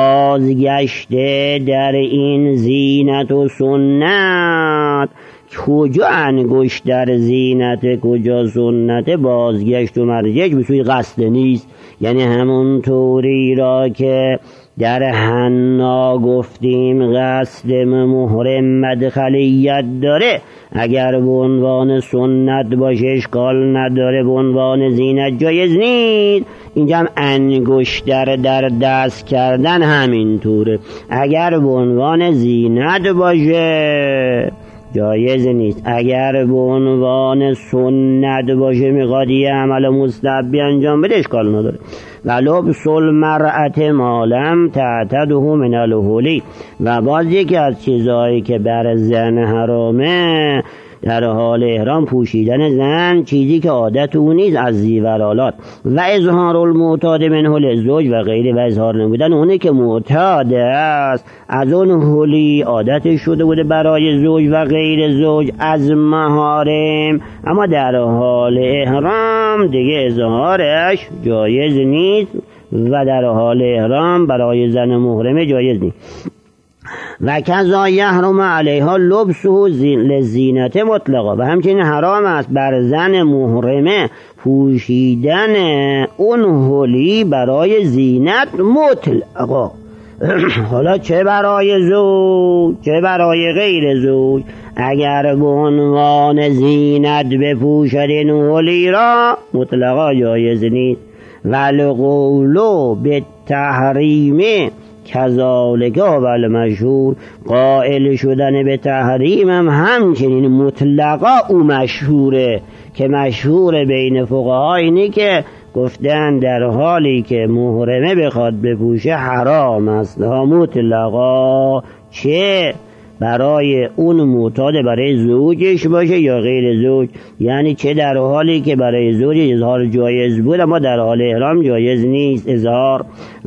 بازگشته در این زینت و سنت، کجا انگشت در زینت کجا سنت، بازگشت و مرجع به سوی قصد نیست. یعنی همون طوری را که در حنا گفتیم قصد محرم مدخلیت داره، اگر به عنوان سنت باشه اشکال نداره، به عنوان زینت جایز نیست. اینجا هم انگشتر در دست کردن همین طوره، اگر به عنوان زینت باشه جایز نیست، اگر به عنوان سنت باشه میخواد یه عمل مستحبی انجام بده اشکال نداره. ولبس المرأة ما لم تعتده من الحلی، و باز یکی از چیزهایی که بر زن حرامه در حال احرام پوشیدن زن چیزی که عادت او نیست از زیورالات. و اظهار المعتاد منه للزوج و غیره، و اظهار نمودن اونی که معتاد است از اون حلی عادتش شده بوده برای زوج و غیر زوج از محارم، اما در حال احرام دیگه اظهارش جایز نیست و در حال احرام برای زن محرمه جایز نیست. و کذا یحرم علیها لبسه للزینت مطلقا، و همچنین حرام است بر زن محرمه پوشیدن اون حلی برای زینت مطلقا. حالا چه برای زوج چه برای غیر زوج، اگر به عنوان زینت بپوشد این حلی را مطلقا جایز نیست. والقول بالتحریم کذالک و المشهور، قائل شدن به تحریم هم همچنین مطلقا او مشهوره، که مشهور بین فقها اینی که گفتن در حالی که محرمه بخواد بپوشه حرام است ها مطلقا، چه برای اون معتاد برای زوجش باشه یا غیر زوج، یعنی چه در حالی که برای زوج اظهار جایز بود اما در حال احرام جایز نیست اظهار.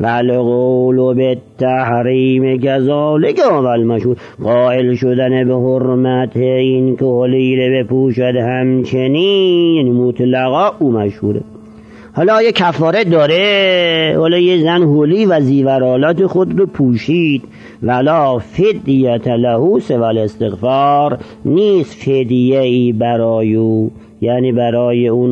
والقول بالتحریم کذالک و المشهور، قائل شدن به حرمت این که حلیره بپوشد همچنین، یعنی مطلقا او مشهوره. حالا یه کفاره داره، حالا یه زن حلی و زیورالات خود رو پوشید، ولا فدیت له سوى الاستغفار، نیست فدیه ای برای او، یعنی برای اون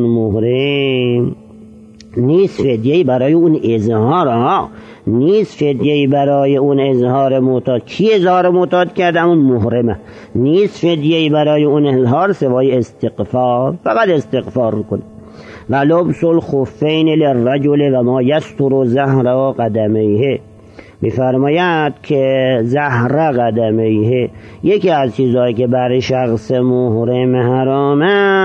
محرم نیست فدیه ای برای اون اظهار، نیست فدیه ای برای اون اظهار معتاد. کی اظهار معتاد کرده؟ اون محرمه. نیست فدیه ای برای اون اظهار سوای استغفار، فقط استغفار کنه. و لبس الخفین للرجل و ما یستر ظهر قدمیه، میفرماید که ظهر قدمیه یکی از چیزهایی که برای شخص محرم حرام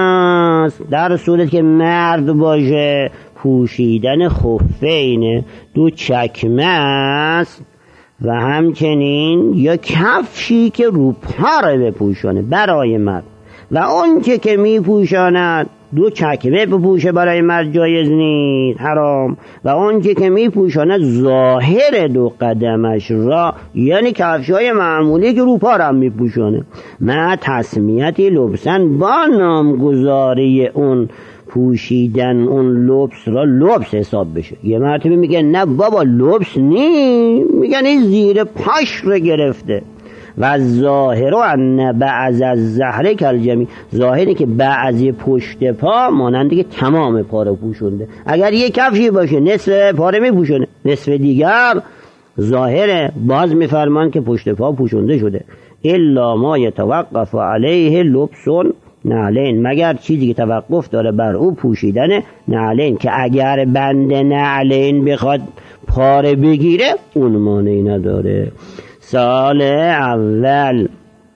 است در صورت که مرد باشه پوشیدن خفین، دو چکمه است و همچنین یا کفشی که رو پاره بپوشانه برای مرد، و اون که میپوشاند دو چکمه بپوشه برای مرد جایز نیست، حرام. و اون که میپوشاند ظاهر دو قدمش را، یعنی کفشای معمولی که رو پا هم میپوشانه، مع تسمیتی لبسن، با نامگذاری اون پوشیدن اون لبس را لبس حساب بشه. یه مرتبه میگه نه بابا لبس نی، میگن این زیر پاش رو گرفته. و ظاهر ان بعض از زهره کالجمی، ظاهری که بعضی پشت پا مانند که تمام پا رو پوشونده. اگر یک کفشی باشه نصف پا رو میپوشونه، نصف دیگر ظاهره، باز میفرمان که پشت پا پوشونده شده. الا ما یتوقف علیه لبس نعلین، مگر چیزی که توقف داره بر او پوشیدن نعلین، که اگر بند نعلین بخواد پاره بگیره اون مانعی نداره. سال اول،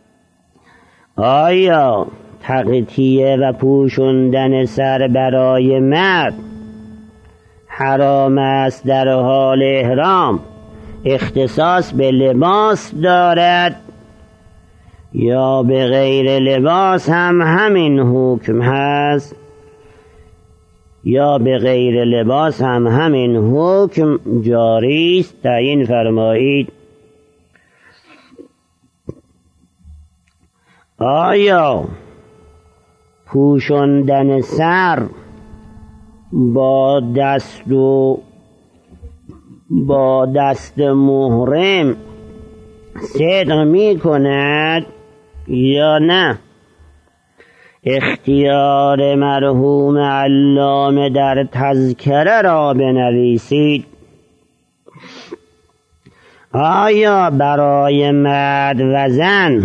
آیا تغطیه و پوشوندن سر برای مرد حرام است در حال احرام؟ اختصاص به لباس دارد یا به غیر لباس هم همین حکم هست؟ یا به غیر لباس هم همین حکم جاری است؟ تعیین فرمایید. آیا پوشوندن سر با دست محرم صدق می کند یا نه؟ اختیار مرحوم علامه در تذکره را بنویسید. آیا برای مرد و زن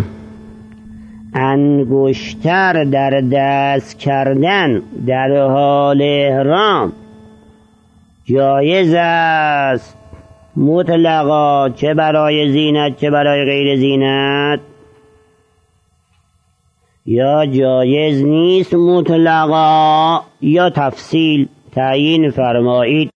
انگشتر در دست کردن در حال احرام جایز است مطلقا، چه برای زینت چه برای غیر زینت، یا جایز نیست مطلقا، یا تفصیل؟ تعیین فرمایید.